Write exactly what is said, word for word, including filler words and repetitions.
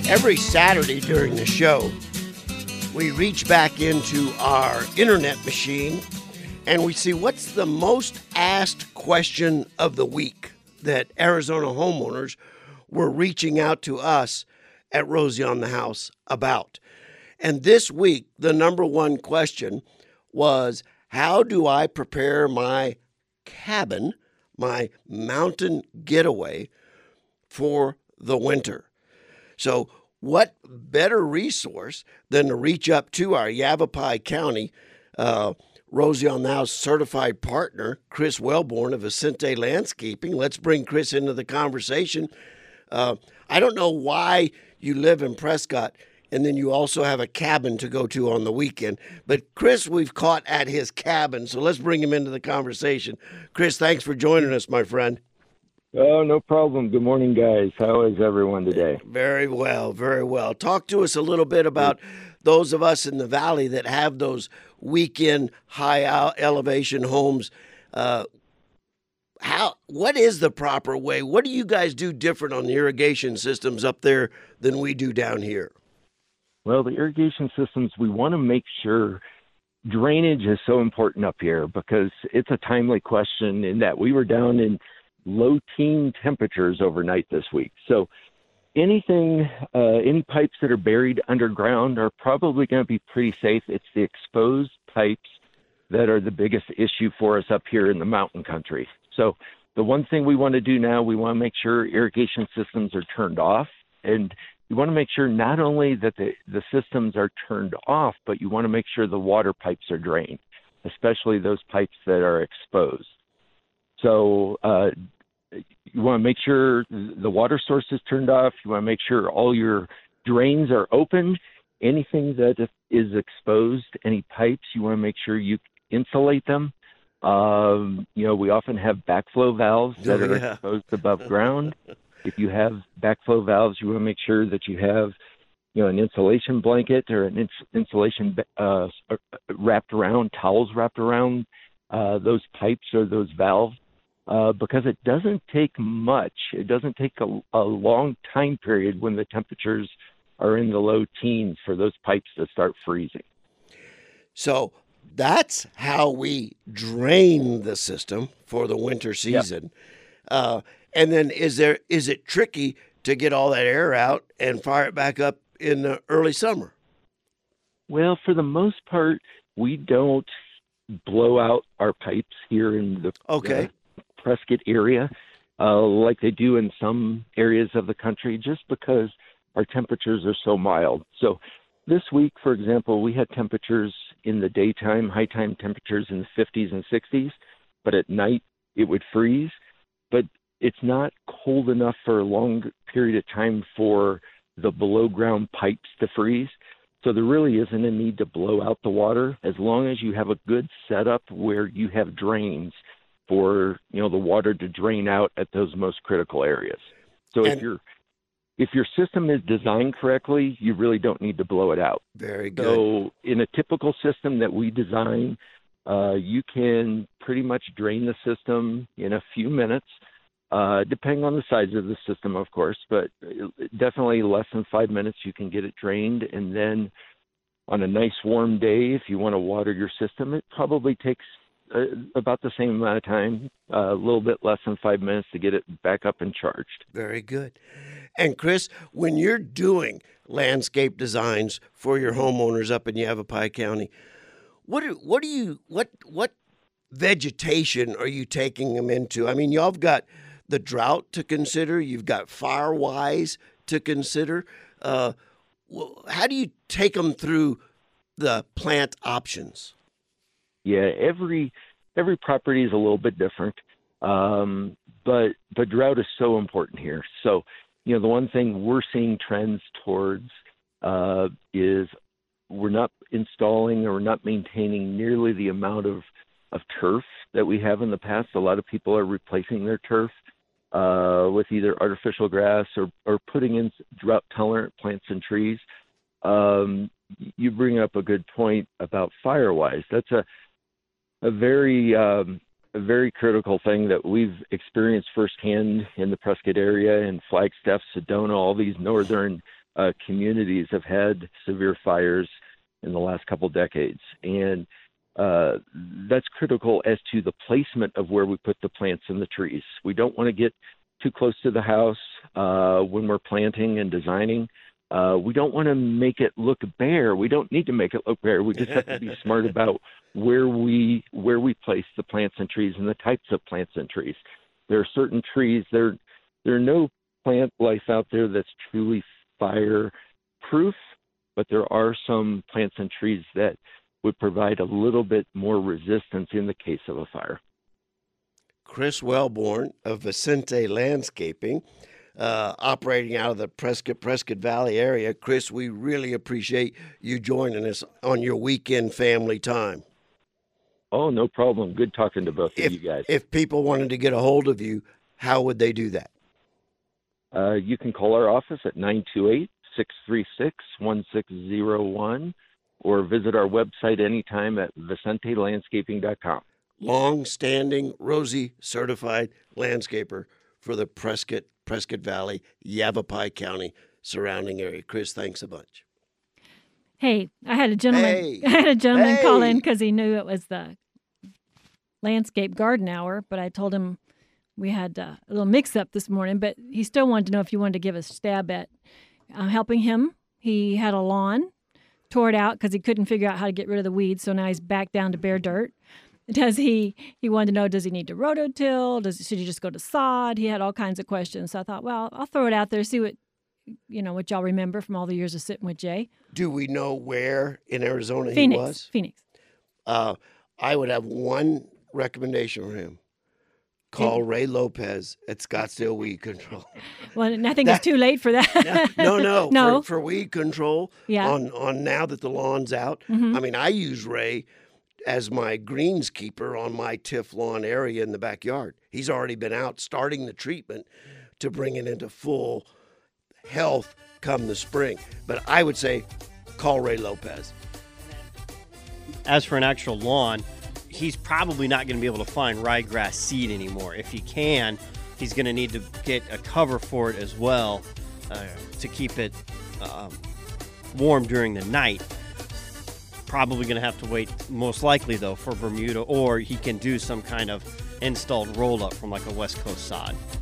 Every Saturday during the show, we reach back into our internet machine and we see what's the most asked question of the week that Arizona homeowners were reaching out to us at Rosie on the House about. And this week, the number one question was, how do I prepare my cabin, my mountain getaway for the winter? So what better resource than to reach up to our Yavapai County uh, Rosie on the House certified partner, Chris Wellborn of Vicente Landscaping. Let's bring Chris into the conversation. Uh, I don't know why you live in Prescott and then you also have a cabin to go to on the weekend. But Chris, we've caught at his cabin, so let's bring him into the conversation. Chris, thanks for joining us, my friend. Oh, no problem. Good morning, guys. How is everyone today? Very well, very well. Talk to us a little bit about those of us in the valley that have those weekend high elevation homes. Uh, how? What is the proper way? What do you guys do different on the irrigation systems up there than we do down here? Well, the irrigation systems, we want to make sure drainage is so important up here because it's a timely question in that we were down in low teen temperatures overnight this week. So anything, uh, any pipes that are buried underground are probably going to be pretty safe. It's the exposed pipes that are the biggest issue for us up here in the mountain country. So the one thing we want to do now, we want to make sure irrigation systems are turned off. And you want to make sure not only that the, the systems are turned off, but you want to make sure the water pipes are drained, especially those pipes that are exposed. So uh, you want to make sure the water source is turned off. You want to make sure all your drains are open. Anything that is exposed, any pipes, you want to make sure you insulate them. Um, you know, we often have backflow valves that Oh, are yeah. exposed above ground. If you have backflow valves, you want to make sure that you have, you know, an insulation blanket or an ins- insulation uh, wrapped around, towels wrapped around uh, those pipes or those valves. Uh, because it doesn't take much. It doesn't take a, a long time period when the temperatures are in the low teens for those pipes to start freezing. So that's how we drain the system for the winter season. Uh, and then is there is it tricky to get all that air out and fire it back up in the early summer? Well, for the most part, we don't blow out our pipes here in the Okay. uh, Prescott area uh, like they do in some areas of the country, just because our temperatures are so mild. So this week, for example, we had temperatures in the daytime, high time temperatures in the fifties and sixties, but at night it would freeze. But it's not cold enough for a long period of time for the below ground pipes to freeze. So there really isn't a need to blow out the water as long as you have a good setup where you have drains for, you know, the water to drain out at those most critical areas. So And- if your if your system is designed correctly, you really don't need to blow it out. Very good. So in a typical system that we design, uh, you can pretty much drain the system in a few minutes, uh, depending on the size of the system, of course, but definitely less than five minutes you can get it drained. And then on a nice warm day, if you want to water your system, it probably takes uh, about the same amount of time, uh, a little bit less than five minutes to get it back up and charged. Very good. And Chris, when you're doing landscape designs for your homeowners up in Yavapai County, what do, what do you what what vegetation are you taking them into? I mean, y'all have got the drought to consider. You've got fire-wise to consider. Uh, well, how do you take them through the plant options? Yeah, every every property is a little bit different, um, but but drought is so important here. So, you know, the one thing we're seeing trends towards uh, is we're not installing or we're not maintaining nearly the amount of, of turf that we have in the past. A lot of people are replacing their turf uh, with either artificial grass or, or putting in drought-tolerant plants and trees. Um, you bring up a good point about fire-wise. That's a a very um, a very critical thing that we've experienced firsthand in the Prescott area and Flagstaff, Sedona, all these northern uh, communities have had severe fires in the last couple decades. And uh, that's critical as to the placement of where we put the plants and the trees. We don't want to get too close to the house uh, when we're planting and designing. Uh, we don't want to make it look bare. We don't need to make it look bare. We just have to be smart about where we where we place the plants and trees and the types of plants and trees. There are certain trees, there, there are no plant life out there that's truly fire-proof, but there are some plants and trees that would provide a little bit more resistance in the case of a fire. Chris Wellborn of Vicente Landscaping, uh, operating out of the Prescott, Prescott Valley area. Chris, we really appreciate you joining us on your weekend family time. Oh, no problem. Good talking to both if, of you guys. If people wanted to get a hold of you, how would they do that? Uh, you can call our office at nine two eight, six three six, one six zero one or visit our website anytime at vicente landscaping dot com. Long-standing Rosie certified landscaper for the Prescott, Prescott Valley, Yavapai County surrounding area. Chris, thanks a bunch. Hey, I had a gentleman. Hey. I had a gentleman Hey. call in because he knew it was the landscape garden hour, but I told him we had uh, a little mix-up this morning. But he still wanted to know if you wanted to give a stab at uh, helping him. He had a lawn, tore it out because he couldn't figure out how to get rid of the weeds, so now he's back down to bare dirt. Does he? He wanted to know: does he need to rototill? Does should he just go to sod? He had all kinds of questions. So I thought, well, I'll throw it out there, see what you know, what y'all remember from all the years of sitting with Jay. Do we know where in Arizona Phoenix, he was? Phoenix. Uh, I would have one recommendation for him. Call Ray Lopez at Scottsdale Weed Control. Well, and I think That- it's too late for that. No, no, no. For, for weed control. Yeah. On on now that the lawn's out. Mhm. I mean, I use Ray as my greenskeeper on my Tiff lawn area in the backyard. He's already been out starting the treatment to bring it into full health come the spring. But I would say call Ray Lopez. As for an actual lawn, he's probably not going to be able to find ryegrass seed anymore. If he can, he's going to need to get a cover for it as well uh, to keep it um, warm during the night. Probably going to have to wait, most likely, though, for Bermuda, or he can do some kind of installed roll-up from like a West Coast sod.